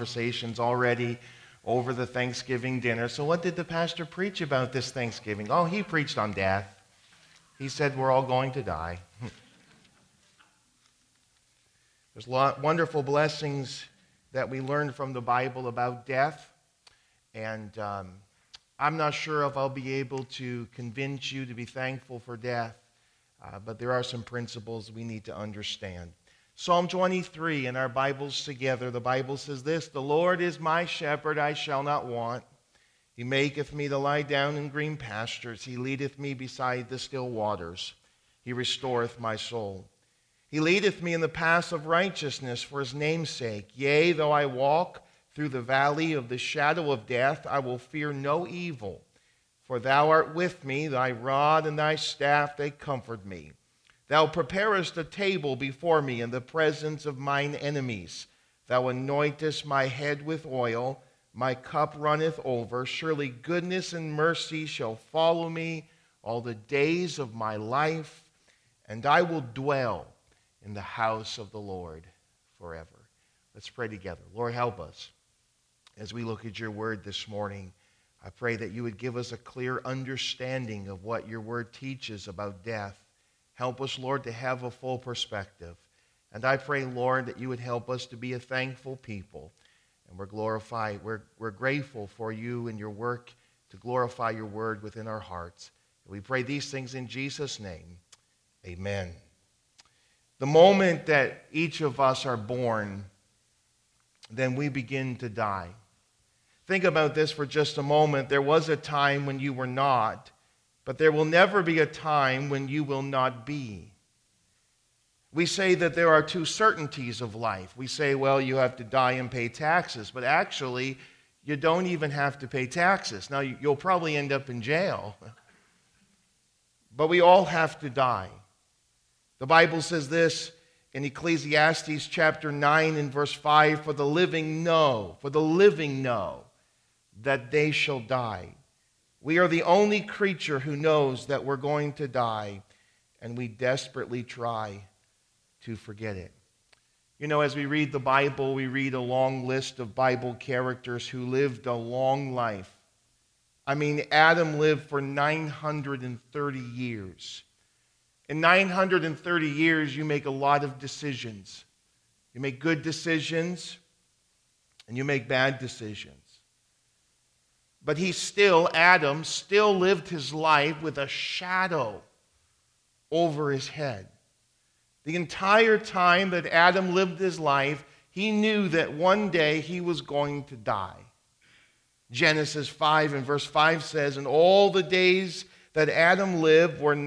conversations already over the Thanksgiving dinner. So what did the pastor preach about this Thanksgiving? Oh, he preached on death. He said we're all going to die. There's wonderful blessings that we learned from the Bible about death. And I'm not sure if I'll be able to convince you to be thankful for death, but there are some principles we need to understand. Psalm 23 in our Bibles together, the Bible says this: "The Lord is my shepherd, I shall not want. He maketh me to lie down in green pastures. He leadeth me beside the still waters. He restoreth my soul. He leadeth me in the paths of righteousness for his name's sake. Yea, though I walk through the valley of the shadow of death, I will fear no evil. For thou art with me, thy rod and thy staff, they comfort me. Thou preparest a table before me in the presence of mine enemies. Thou anointest my head with oil, my cup runneth over. Surely goodness and mercy shall follow me all the days of my life, and I will dwell in the house of the Lord forever." Let's pray together. Lord, help us as we look at your word this morning. I pray that you would give us a clear understanding of what your word teaches about death. Help us, Lord, to have a full perspective. And I pray, Lord, that you would help us to be a thankful people. And we're grateful for you and your work to glorify your word within our hearts. We pray these things in Jesus' name. Amen. The moment that each of us are born, then we begin to die. Think about this for just a moment. There was a time when you were not, but there will never be a time when you will not be. We say that there are two certainties of life. We say, well, you have to die and pay taxes, but actually, you don't even have to pay taxes. Now, you'll probably end up in jail, but we all have to die. The Bible says this in Ecclesiastes chapter 9 and verse 5, "For the living know that they shall die." We are the only creature who knows that we're going to die, and we desperately try to forget it. You know, as we read the Bible, we read a long list of Bible characters who lived a long life. I mean, Adam lived for 930 years. In 930 years, you make a lot of decisions. You make good decisions, and you make bad decisions. But Adam still lived his life with a shadow over his head. The entire time that Adam lived his life, he knew that one day he was going to die. Genesis 5 and verse 5 says, "And all the days that Adam lived were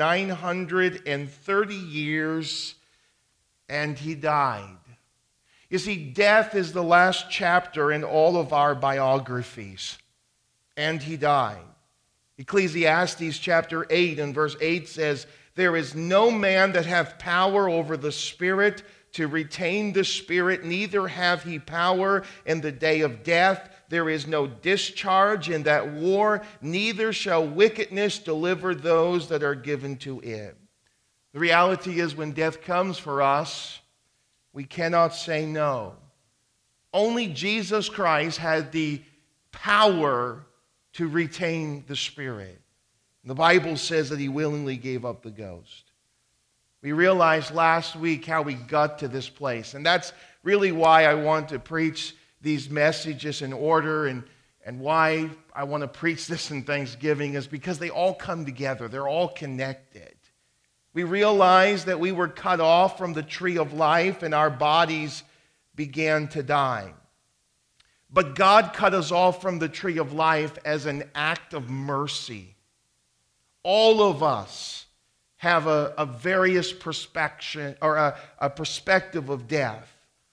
930 years, and he died." You see, death is the last chapter in all of our biographies. And he died. Ecclesiastes chapter 8 and verse 8 says, "There is no man that hath power over the spirit to retain the spirit, neither have he power in the day of death. There is no discharge in that war, neither shall wickedness deliver those that are given to it." The reality is, when death comes for us, we cannot say no. Only Jesus Christ had the power to retain the spirit. The Bible says that he willingly gave up the ghost. We realized last week how we got to this place, and that's really why I want to preach these messages in order, and why I want to preach this in Thanksgiving is because they all come together. They're all connected. We realized that we were cut off from the tree of life and our bodies began to die. But God cut us off from the tree of life as an act of mercy. All of us have a various perspective or a perspective of death.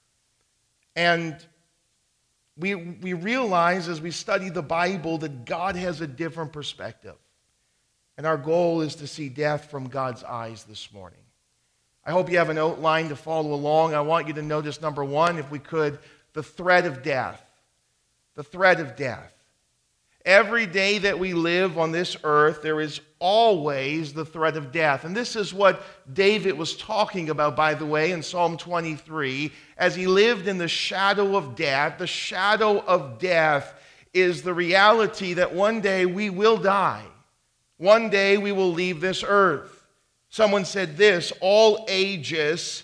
And we realize as we study the Bible that God has a different perspective. And our goal is to see death from God's eyes this morning. I hope you have an outline to follow along. I want you to notice, number one, if we could, the threat of death. The threat of death. Every day that we live on this earth, there is always the threat of death. And this is what David was talking about, by the way, in Psalm 23. As he lived in the shadow of death, the shadow of death is the reality that one day we will die. One day we will leave this earth. Someone said this, all ages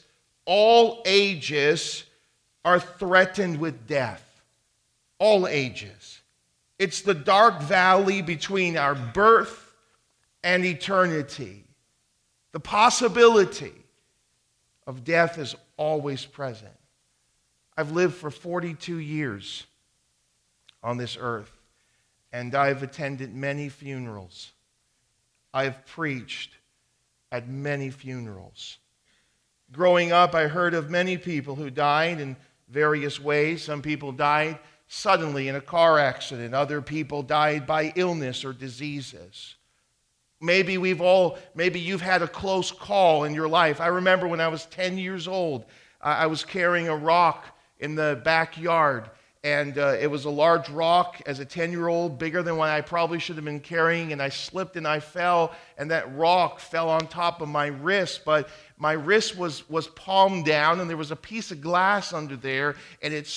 are threatened with death. All ages. It's the dark valley between our birth and eternity. The possibility of death is always present. I've lived for 42 years on this earth, and I've attended many funerals. I've preached at many funerals. Growing up, I heard of many people who died in various ways. Some people died suddenly in a car accident. Other people died by illness or diseases. Maybe you've had a close call in your life. I remember when I was 10 years old, I was carrying a rock in the backyard, and it was a large rock as a 10-year-old, bigger than what I probably should have been carrying, and I slipped and I fell, and that rock fell on top of my wrist, but my wrist was palm down, and there was a piece of glass under there, and it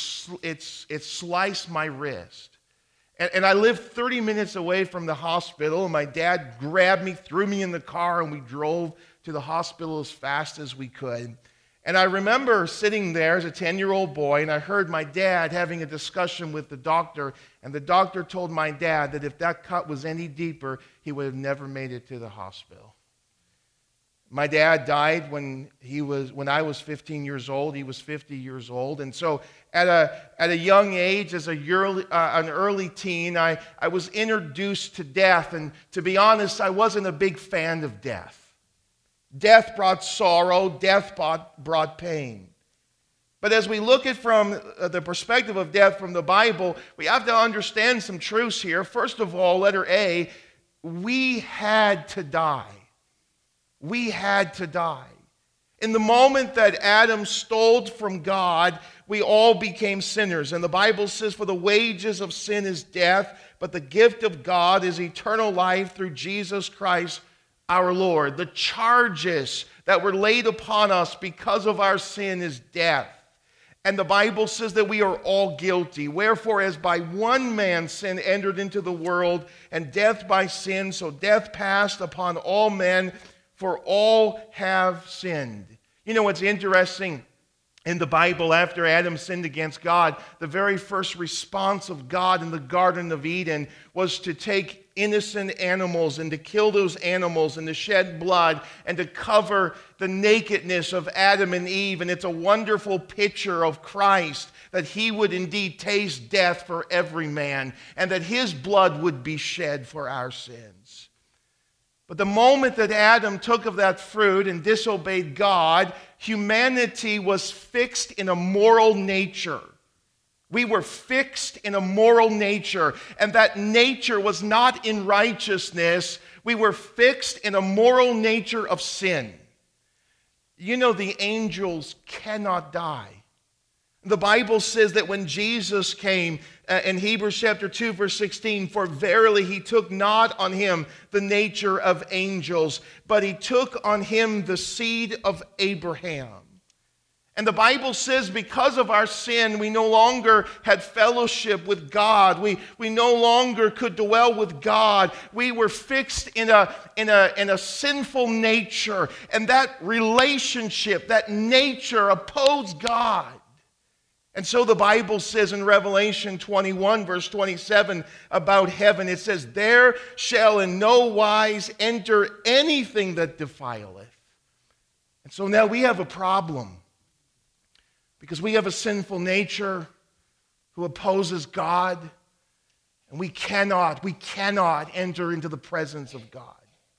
sliced my wrist. And I lived 30 minutes away from the hospital, and my dad grabbed me, threw me in the car, and we drove to the hospital as fast as we could. And I remember sitting there as a 10-year-old boy, and I heard my dad having a discussion with the doctor, and the doctor told my dad that if that cut was any deeper, he would have never made it to the hospital. My dad died when I was 15 years old. He was 50 years old. And so at a young age, as an early teen, I was introduced to death. And to be honest, I wasn't a big fan of death. Death brought sorrow. Death brought pain. But as we look at from the perspective of death from the Bible, we have to understand some truths here. First of all, letter A, we had to die. We had to die. In the moment that Adam stole from God, we all became sinners. And the Bible says, for the wages of sin is death, but the gift of God is eternal life through Jesus Christ our Lord. The charges that were laid upon us because of our sin is death. And the Bible says that we are all guilty. Wherefore, as by one man sin entered into the world, and death by sin, so death passed upon all men, for all have sinned. You know what's interesting in the Bible, after Adam sinned against God, the very first response of God in the Garden of Eden was to take innocent animals and to kill those animals and to shed blood and to cover the nakedness of Adam and Eve. And it's a wonderful picture of Christ, that he would indeed taste death for every man and that his blood would be shed for our sins. But the moment that Adam took of that fruit and disobeyed God, humanity was fixed in a moral nature. We were fixed in a moral nature, and that nature was not in righteousness. We were fixed in a moral nature of sin. You know, the angels cannot die. The Bible says that when Jesus came, in Hebrews chapter 2, verse 16, for verily he took not on him the nature of angels, but he took on him the seed of Abraham. And the Bible says because of our sin, we no longer had fellowship with God. We no longer could dwell with God. We were fixed in a sinful nature. And that relationship, that nature opposed God. And so the Bible says in Revelation 21, verse 27, about heaven, it says, there shall in no wise enter anything that defileth. And so now we have a problem, because we have a sinful nature who opposes God, and we cannot enter into the presence of God.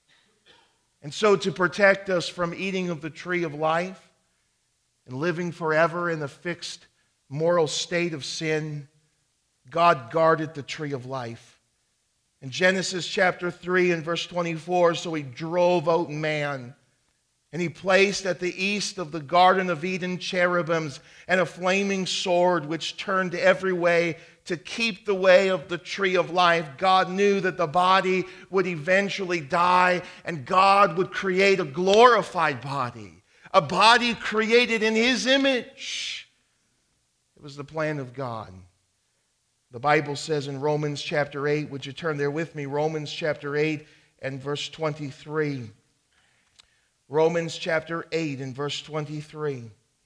And so to protect us from eating of the tree of life and living forever in the fixed moral state of sin, God guarded the tree of life. In Genesis chapter 3 and verse 24, so he drove out man And he placed at the east of the Garden of Eden cherubims and a flaming sword which turned every way to keep the way of the tree of life. God knew that the body would eventually die, and God would create a glorified body, a body created in his image. It was the plan of God. The Bible says in Romans chapter 8, would you turn there with me? Romans chapter 8 and verse 23. Romans chapter 8 and verse 23.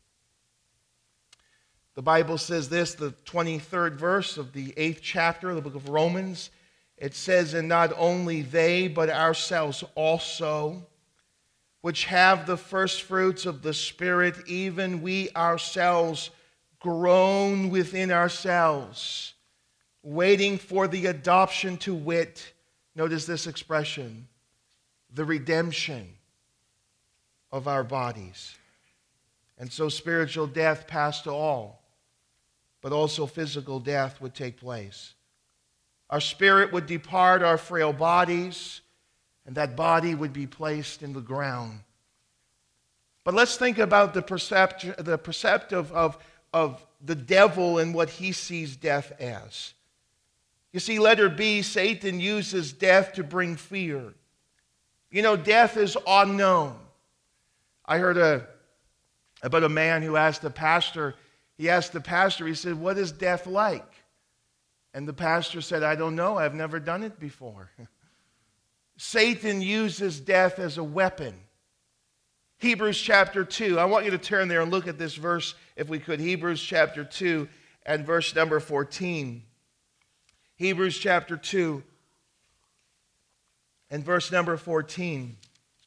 The Bible says this, the 23rd verse of the 8th chapter of the book of Romans. It says, and not only they, but ourselves also, which have the first fruits of the Spirit, even we ourselves groan within ourselves, waiting for the adoption, to wit, notice this expression, the redemption of our bodies. And so spiritual death passed to all, but also physical death would take place. Our spirit would depart our frail bodies, and that body would be placed in the ground. But let's think about the perceptive of the devil and what he sees death as. You see, letter B, Satan uses death to bring fear. You know, death is unknown. I heard about a man who asked the pastor, he said, what is death like? And the pastor said, I don't know, I've never done it before. Satan uses death as a weapon. Hebrews chapter 2, I want you to turn there and look at this verse, if we could. Hebrews chapter 2 and verse number 14. Hebrews chapter 2 and verse number 14.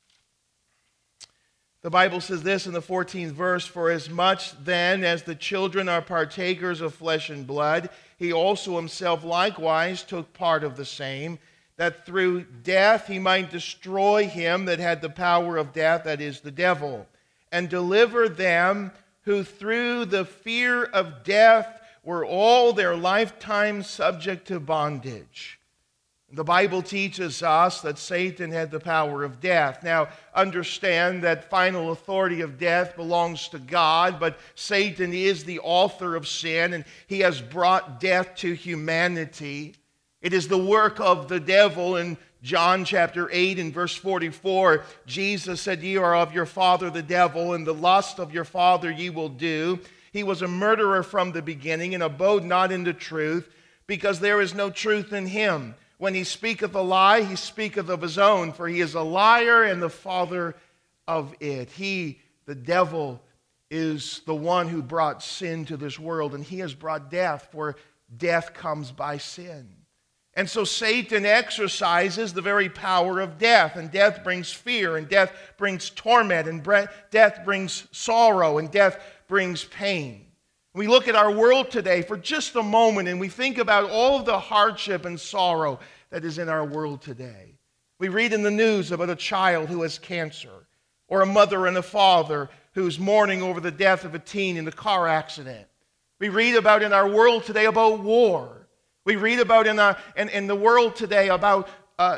The Bible says this in the 14th verse, for as much then as the children are partakers of flesh and blood, he also himself likewise took part of the same, that through death he might destroy him that had the power of death, that is, the devil, and deliver them who through the fear of death were all their lifetime subject to bondage. The Bible teaches us that Satan had the power of death. Now, understand that final authority of death belongs to God, but Satan is the author of sin, and he has brought death to humanity. It is the work of the devil. In John chapter 8 and verse 44, Jesus said, ye are of your father the devil, and the lust of your father ye will do. He was a murderer from the beginning, and abode not in the truth, because there is no truth in him. When he speaketh a lie, he speaketh of his own, for he is a liar and the father of it. He, the devil, is the one who brought sin to this world, and he has brought death, for death comes by sin. And so Satan exercises the very power of death, and death brings fear, and death brings torment, and death brings sorrow, and death brings pain. We look at our world today for just a moment and we think about all of the hardship and sorrow that is in our world today. We read in the news about a child who has cancer, or a mother and a father who's mourning over the death of a teen in a car accident. We read about in our world today about war. We read about in the world today about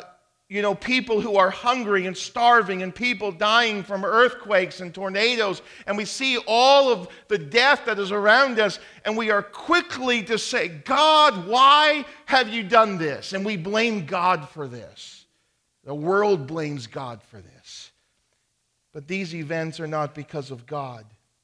people who are hungry and starving, and people dying from earthquakes and tornadoes. And we see all of the death that is around us, and we are quickly to say, God, why have you done this? And we blame God for this. The world blames God for this. But these events are not because of God.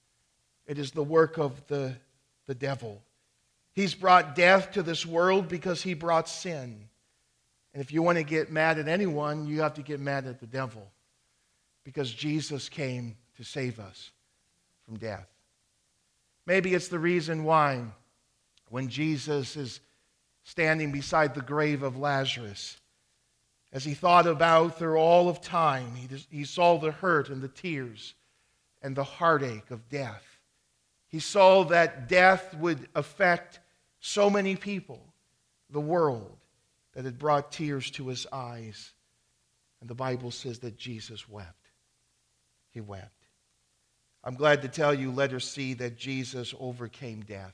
It is the work of the devil. He's brought death to this world because he brought sin. And if you want to get mad at anyone, you have to get mad at the devil, because Jesus came to save us from death. Maybe it's the reason why when Jesus is standing beside the grave of Lazarus, as he thought about through all of time, he saw the hurt and the tears and the heartache of death. He saw that death would affect so many people, the world, that had brought tears to his eyes. And the Bible says that Jesus wept. He wept. I'm glad to tell you, letter C, that Jesus overcame death.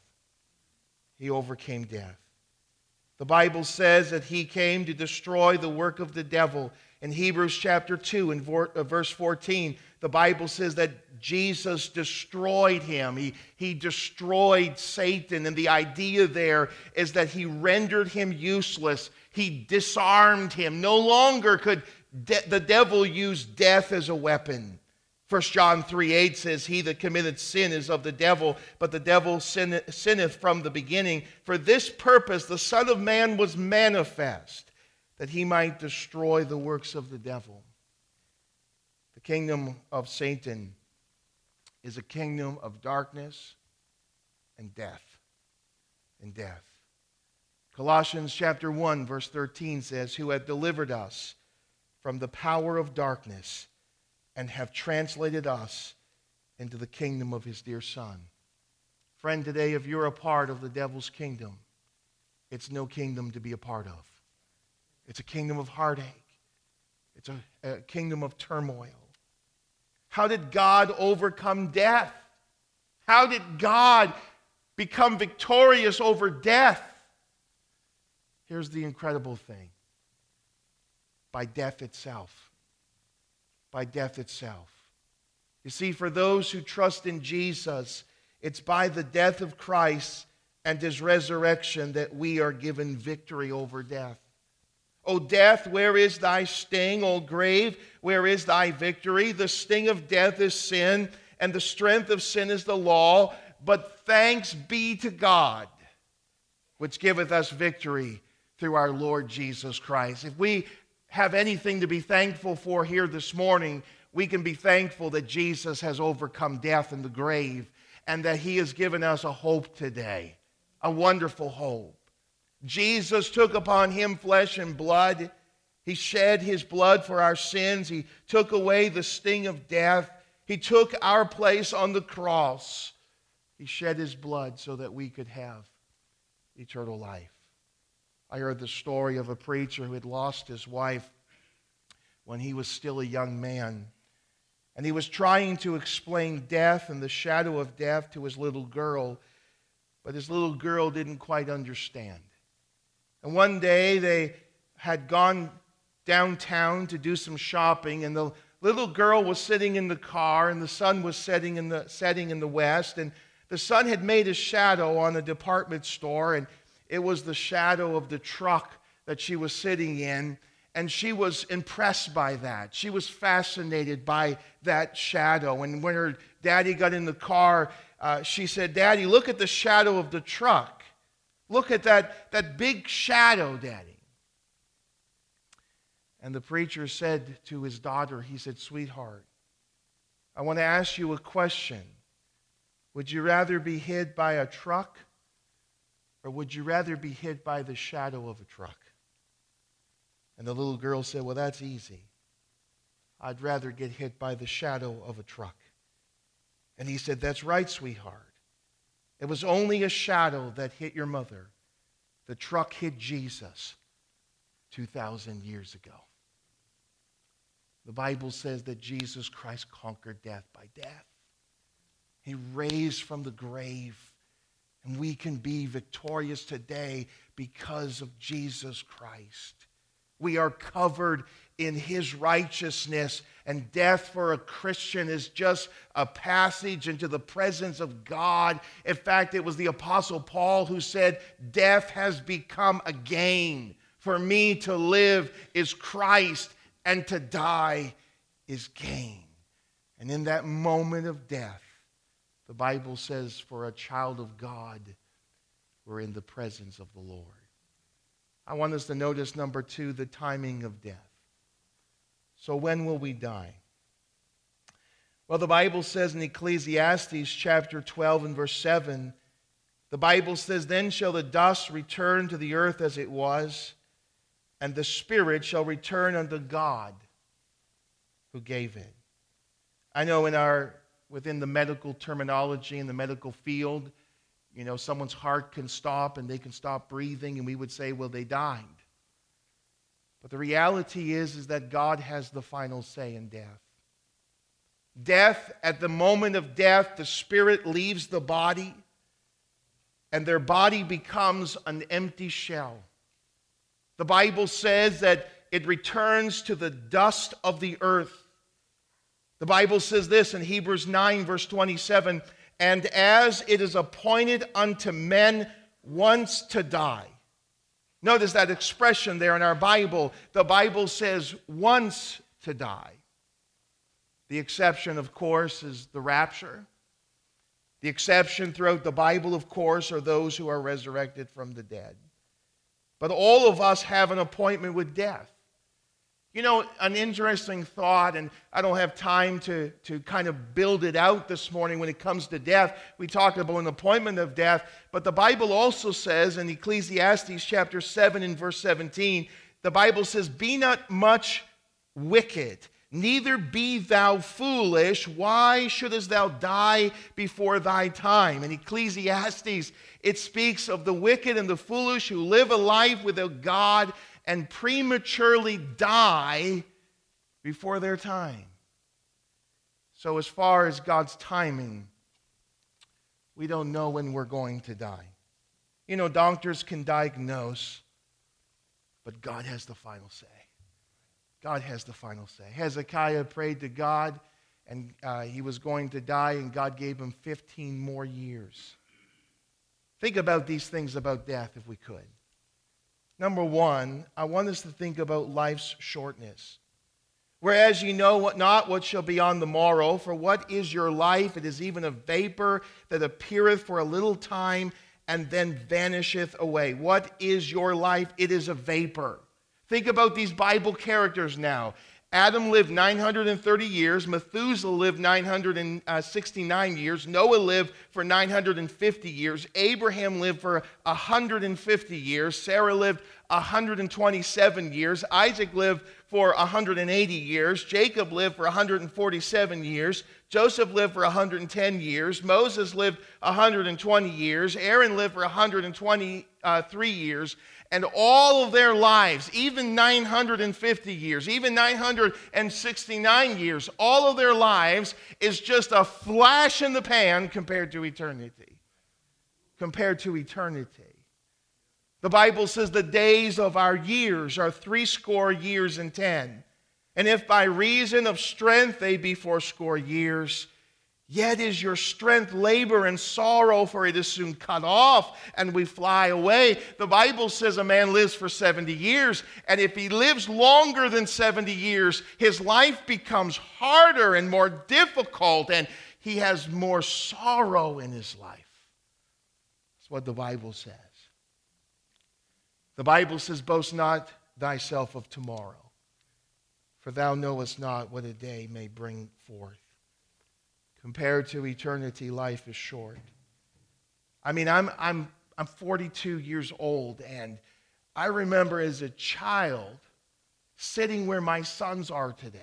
He overcame death. The Bible says that he came to destroy the work of the devil. In Hebrews chapter 2 and verse 14, the Bible says that Jesus destroyed him. He destroyed Satan. And the idea there is that he rendered him useless. He disarmed him. No longer could the devil use death as a weapon. 1 John 3:8 says, "He that committeth sin is of the devil, but the devil sinneth from the beginning. For this purpose the Son of Man was manifest, that he might destroy the works of the devil." The kingdom of Satan is a kingdom of darkness and death. And death. Colossians chapter 1 verse 13 says, "Who hath delivered us from the power of darkness and have translated us into the kingdom of his dear Son." Friend, today, if you're a part of the devil's kingdom, it's no kingdom to be a part of. It's a kingdom of heartache. It's a kingdom of turmoil. How did God overcome death? How did God become victorious over death? Here's the incredible thing. By death itself. By death itself. You see, for those who trust in Jesus, it's by the death of Christ and his resurrection that we are given victory over death. O death, where is thy sting? O grave, where is thy victory? The sting of death is sin, and the strength of sin is the law. But thanks be to God, which giveth us victory through our Lord Jesus Christ. If we have anything to be thankful for here this morning, we can be thankful that Jesus has overcome death and the grave, and that he has given us a hope today, a wonderful hope. Jesus took upon him flesh and blood. He shed his blood for our sins. He took away the sting of death. He took our place on the cross. He shed his blood so that we could have eternal life. I heard the story of a preacher who had lost his wife when he was still a young man. And he was trying to explain death and the shadow of death to his little girl, but his little girl didn't quite understand. And one day they had gone downtown to do some shopping, and the little girl was sitting in the car, and the sun was setting in the west, and the sun had made a shadow on a department store, and it was the shadow of the truck that she was sitting in, and she was impressed by that. She was fascinated by that shadow. And when her daddy got in the car, she said, "Daddy, look at the shadow of the truck. Look at that big shadow, Daddy." And the preacher said to his daughter, he said, "Sweetheart, I want to ask you a question. Would you rather be hid by a truck, or would you rather be hid by the shadow of a truck?" And the little girl said, "Well, that's easy. I'd rather get hit by the shadow of a truck." And he said, "That's right, sweetheart. It was only a shadow that hit your mother. The truck hit Jesus 2,000 years ago." The Bible says that Jesus Christ conquered death by death. He raised from the grave. And we can be victorious today because of Jesus Christ. We are covered in his righteousness, and death for a Christian is just a passage into the presence of God. In fact, it was the Apostle Paul who said, "Death has become a gain. For me to live is Christ, and to die is gain." And in that moment of death, the Bible says, for a child of God, we're in the presence of the Lord. I want us to notice, number 2, the timing of death. So when will we die? Well, the Bible says in Ecclesiastes chapter 12 and verse 7, the Bible says, "Then shall the dust return to the earth as it was, and the spirit shall return unto God who gave it." I know within the medical terminology in the medical field, someone's heart can stop and they can stop breathing, and we would say, well, they died. But the reality is that God has the final say in death. Death, at the moment of death, the spirit leaves the body, and their body becomes an empty shell. The Bible says that it returns to the dust of the earth. The Bible says this in Hebrews 9, verse 27, and as it is appointed unto men once to die. Notice that expression there in our Bible. The Bible says once to die. The exception, of course, is the rapture. The exception throughout the Bible, of course, are those who are resurrected from the dead. But all of us have an appointment with death. You know, an interesting thought, and I don't have time to kind of build it out this morning when it comes to death. We talk about an appointment of death, but the Bible also says in Ecclesiastes chapter 7 and verse 17, the Bible says, be not much wicked, neither be thou foolish. Why shouldest thou die before thy time? In Ecclesiastes, it speaks of the wicked and the foolish who live a life without God and prematurely die before their time. So as far as God's timing, we don't know when we're going to die. You know, doctors can diagnose, but God has the final say. God has the final say. Hezekiah prayed to God, and he was going to die, and God gave him 15 more years. Think about these things about death if we could. Number one, I want us to think about life's shortness. Whereas you know not what shall be on the morrow, for what is your life? It is even a vapor that appeareth for a little time and then vanisheth away. What is your life? It is a vapor. Think about these Bible characters now. Adam lived 930 years. Methuselah lived 969 years. Noah lived for 950 years. Abraham lived for 150 years. Sarah lived 127 years. Isaac lived for 180 years. Jacob lived for 147 years. Joseph lived for 110 years. Moses lived 120 years. Aaron lived for 123 years. And all of their lives, even 950 years, even 969 years, all of their lives is just a flash in the pan compared to eternity. Compared to eternity. The Bible says the days of our years are 80 years and 10. And if by reason of strength they be 80 years, yet is your strength labor and sorrow, for it is soon cut off, and we fly away. The Bible says a man lives for 70 years, and if he lives longer than 70 years, his life becomes harder and more difficult, and he has more sorrow in his life. That's what the Bible says. The Bible says, boast not thyself of tomorrow, for thou knowest not what a day may bring forth. Compared to eternity, life is short. I mean, I'm 42 years old, and I remember as a child sitting where my sons are today.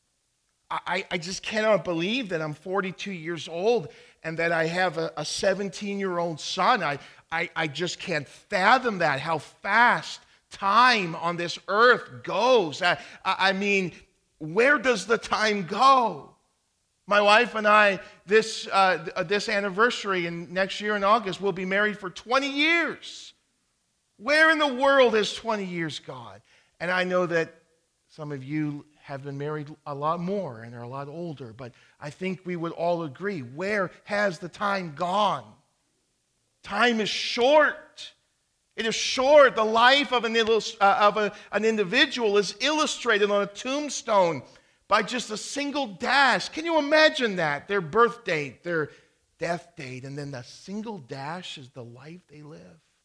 I just cannot believe that I'm 42 years old and that I have a 17-year-old son. I just can't fathom that, how fast time on this earth goes. I mean, where does the time go? My wife and I, this anniversary and next year in August, we'll be married for 20 years. Where in the world has 20 years gone? And I know that some of you have been married a lot more and are a lot older, but I think we would all agree, where has the time gone? Time is short. It is short. The life of an individual is illustrated on a tombstone by just a single dash. Can you imagine that? Their birth date, their death date, and then the single dash is the life they live.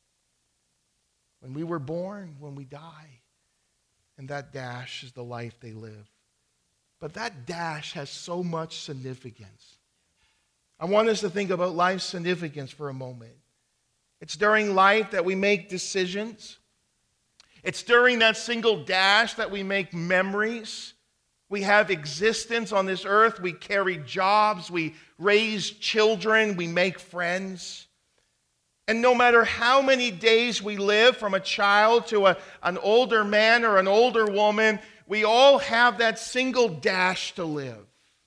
When we were born, when we die, and that dash is the life they live. But that dash has so much significance. I want us to think about life's significance for a moment. It's during life that we make decisions. It's during that single dash that we make memories. We have existence on this earth. We carry jobs. We raise children. We make friends. And no matter how many days we live, from a child to an older man or an older woman, we all have that single dash to live.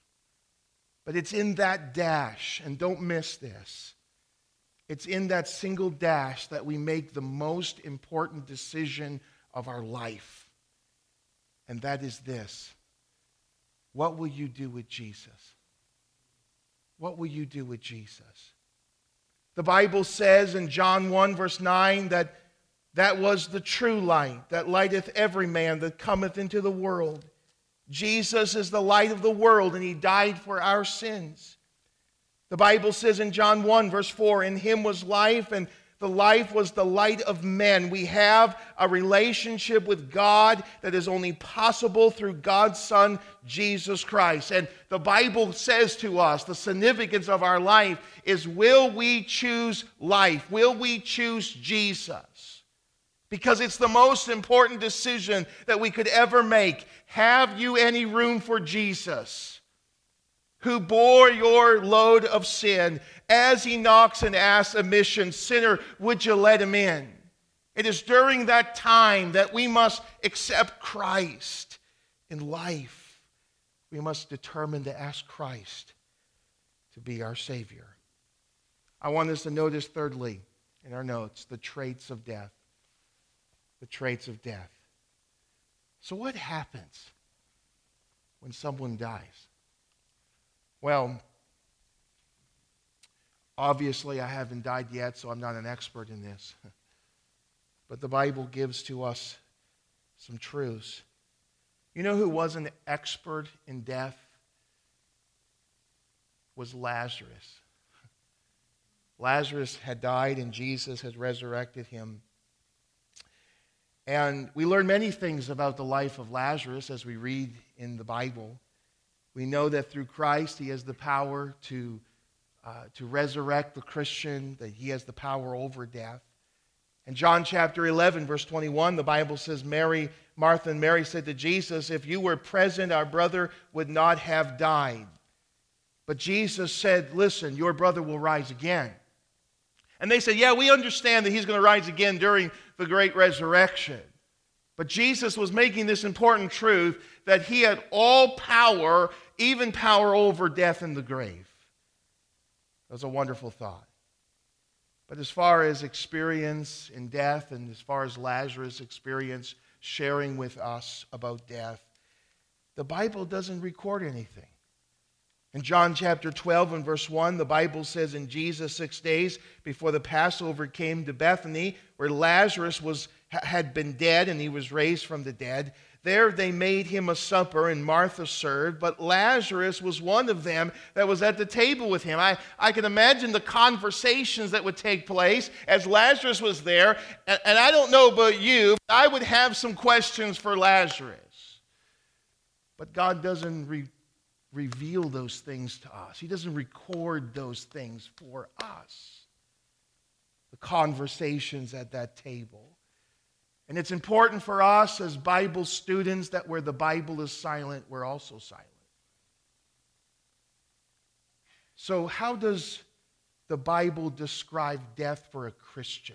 But it's in that dash, and don't miss this, it's in that single dash that we make the most important decision of our life. and that is this. What will you do with Jesus? What will you do with Jesus? The Bible says in John 1, verse 9, that was the true light, that lighteth every man that cometh into the world. Jesus is the light of the world, and he died for our sins. The Bible says in John 1, verse 4, in him was life, and the life was the light of men. We have a relationship with God that is only possible through God's Son, Jesus Christ. And the Bible says to us, the significance of our life is, will we choose life? Will we choose Jesus? Because it's the most important decision that we could ever make. Have you any room for Jesus, who bore your load of sin? As he knocks and asks admission, sinner, would you let him in? It is during that time that we must accept Christ in life. We must determine to ask Christ to be our Savior. I want us to notice, thirdly, in our notes, the traits of death. The traits of death. So what happens when someone dies? Well, obviously I haven't died yet, so I'm not an expert in this. But the Bible gives to us some truths. You know who was an expert in death? Was Lazarus. Lazarus had died and Jesus had resurrected him. And we learn many things about the life of Lazarus as we read in the Bible. We know that through Christ he has the power to resurrect the Christian, that he has the power over death. In John chapter 11, verse 21, the Bible says, Martha and Mary said to Jesus, if you were present, our brother would not have died. But Jesus said, listen, your brother will rise again. And they said, yeah, we understand that he's going to rise again during the great resurrection. But Jesus was making this important truth that he had all power, even power over death and the grave. That was a wonderful thought. But as far as experience in death, and as far as Lazarus' experience sharing with us about death, the Bible doesn't record anything. In John chapter 12 and verse 1, the Bible says, in Jesus 6 days before the Passover came to Bethany, where Lazarus had been dead and he was raised from the dead, there they made him a supper, and Martha served, but Lazarus was one of them that was at the table with him. I can imagine the conversations that would take place as Lazarus was there, and I don't know about you, but I would have some questions for Lazarus. But God doesn't reveal those things to us. He doesn't record those things for us. The conversations at that table. And it's important for us as Bible students that where the Bible is silent, we're also silent. So how does the Bible describe death for a Christian?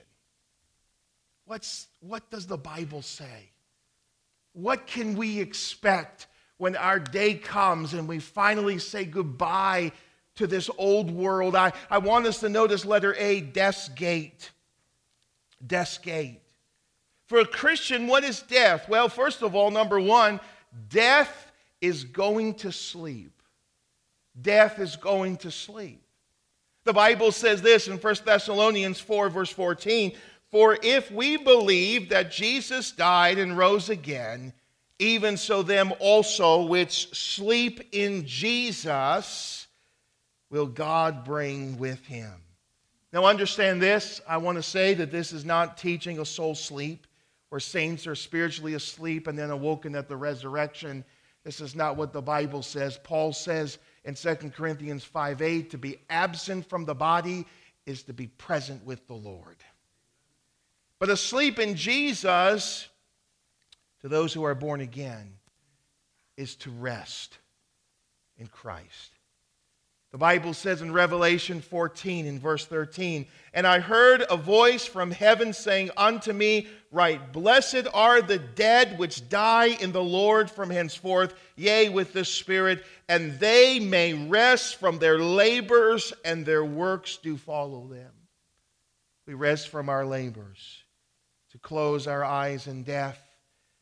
What does the Bible say? What can we expect when our day comes and we finally say goodbye to this old world? I want us to notice letter A, death's gate. Death's gate. For a Christian, what is death? Well, first of all, number one, death is going to sleep. Death is going to sleep. The Bible says this in 1 Thessalonians 4, verse 14, for if we believe that Jesus died and rose again, even so them also which sleep in Jesus will God bring with him. Now understand this. I want to say that this is not teaching a soul sleep where saints are spiritually asleep and then awoken at the resurrection. This is not what the Bible says. Paul says in 2 Corinthians 5:8, to be absent from the body is to be present with the Lord. But asleep in Jesus, to those who are born again, is to rest in Christ. The Bible says in Revelation 14 in verse 13, and I heard a voice from heaven saying unto me, write, blessed are the dead which die in the Lord from henceforth, yea, with the Spirit, and they may rest from their labors, and their works do follow them. We rest from our labors to close our eyes in death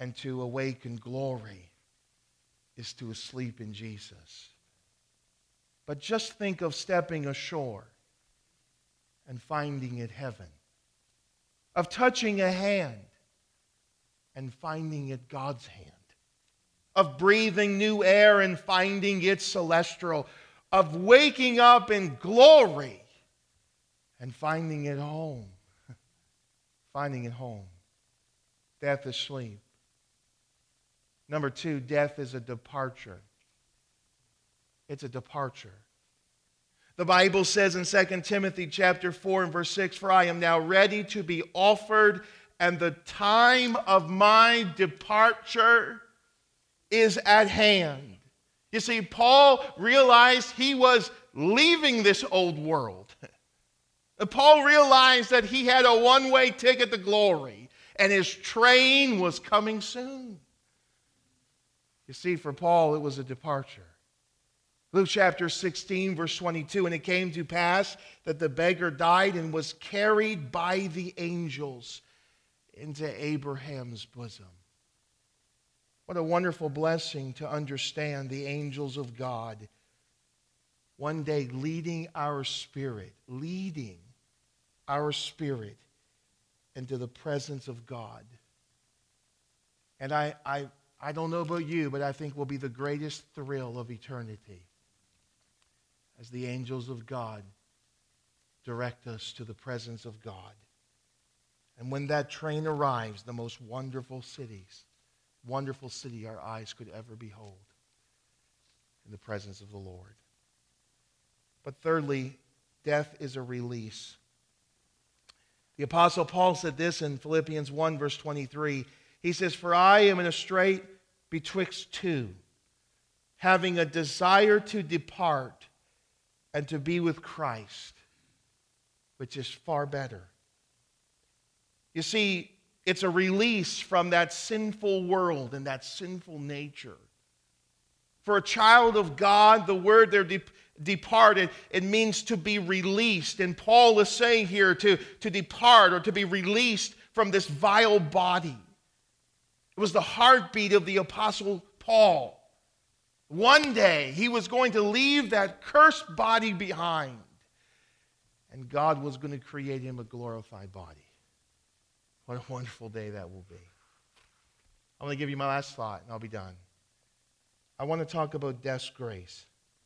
and to awake in glory is to sleep in Jesus. But just think of stepping ashore and finding it heaven, of touching a hand and finding it God's hand, of breathing new air and finding it celestial, of waking up in glory and finding it home. Finding it home. Death is sleep. Number two, death is a departure. It's a departure. The Bible says in 2 Timothy chapter 4 and verse 6, "For I am now ready to be offered, and the time of my departure is at hand." You see, Paul realized he was leaving this old world. Paul realized that he had a one-way ticket to glory, and his train was coming soon. You see, for Paul, it was a departure. Luke chapter 16, verse 22, "And it came to pass that the beggar died and was carried by the angels into Abraham's bosom." What a wonderful blessing to understand the angels of God one day leading our spirit into the presence of God. And I don't know about you, but I think will be the greatest thrill of eternity as the angels of God direct us to the presence of God. And when that train arrives, the most wonderful city our eyes could ever behold, in the presence of the Lord. But thirdly, death is a release. The Apostle Paul said this in Philippians 1, verse 23. He says, "For I am in a strait betwixt two, having a desire to depart and to be with Christ, which is far better." You see, it's a release from that sinful world and that sinful nature. For a child of God, the word there, departed, it means to be released. And Paul is saying here to depart or to be released from this vile body. It was the heartbeat of the Apostle Paul. One day he was going to leave that cursed body behind, and God was going to create him a glorified body. What a wonderful day that will be. I'm going to give you my last thought, and I'll be done. I want to talk about death's grace.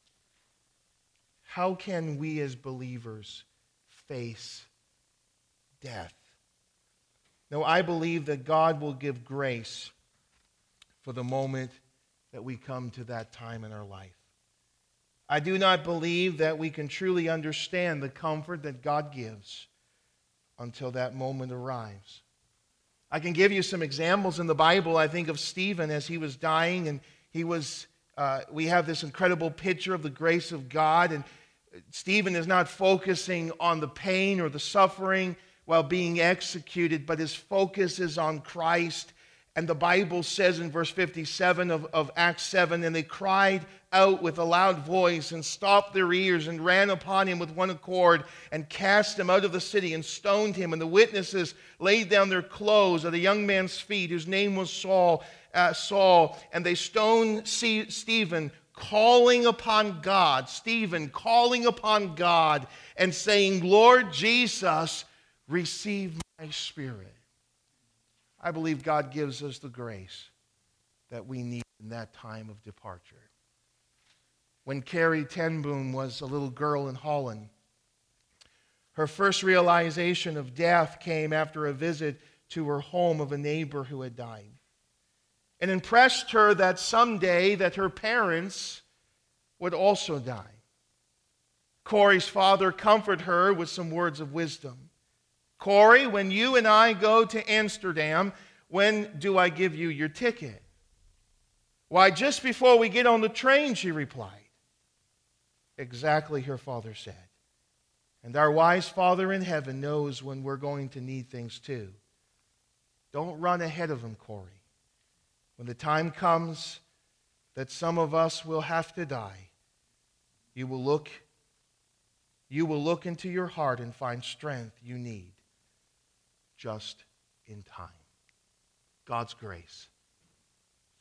How can we as believers face death? Now, I believe that God will give grace for the moment that we come to that time in our life. I do not believe that we can truly understand the comfort that God gives until that moment arrives. I can give you some examples in the Bible. I think of Stephen as he was dying, and we have this incredible picture of the grace of God, and Stephen is not focusing on the pain or the suffering while being executed, but his focus is on Christ. And the Bible says in verse 57 of Acts 7, "And they cried out with a loud voice and stopped their ears and ran upon him with one accord and cast him out of the city and stoned him. And the witnesses laid down their clothes at a young man's feet whose name was Saul. And they stoned Stephen, calling upon God and saying, 'Lord Jesus, receive my spirit.'" I believe God gives us the grace that we need in that time of departure. When Carrie ten Boom was a little girl in Holland, her first realization of death came after a visit to her home of a neighbor who had died. It impressed her that someday that her parents would also die. Corey's father comforted her with some words of wisdom. "Corey, when you and I go to Amsterdam, when do I give you your ticket?" "Why, just before we get on the train," she replied. Exactly, her father said. And our wise Father in heaven knows when we're going to need things too. Don't run ahead of him, Corey. When the time comes that some of us will have to die, you will look into your heart and find strength you need just in time. God's grace.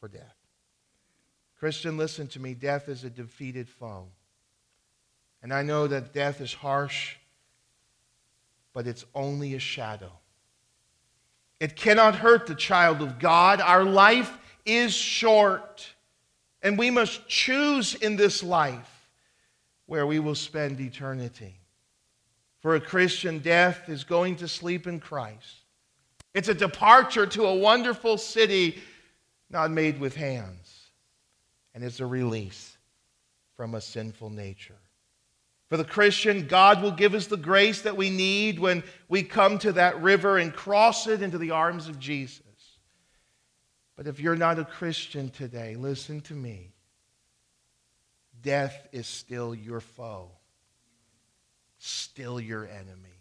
for death. Christian, listen to me. Death is a defeated foe. And I know that death is harsh, but it's only a shadow. It cannot hurt the child of God. Our life is short, and we must choose in this life where we will spend eternity. For a Christian, death is going to sleep in Christ. It's a departure to a wonderful city not made with hands, and it's a release from a sinful nature. For the Christian, God will give us the grace that we need when we come to that river and cross it into the arms of Jesus. But if you're not a Christian today, listen to me. Death is still your foe, still your enemy.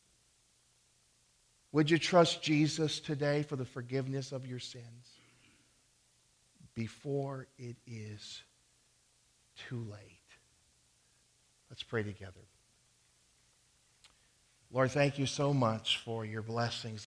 Would you trust Jesus today for the forgiveness of your sins before it is too late? Let's pray together. Lord, thank you so much for your blessings.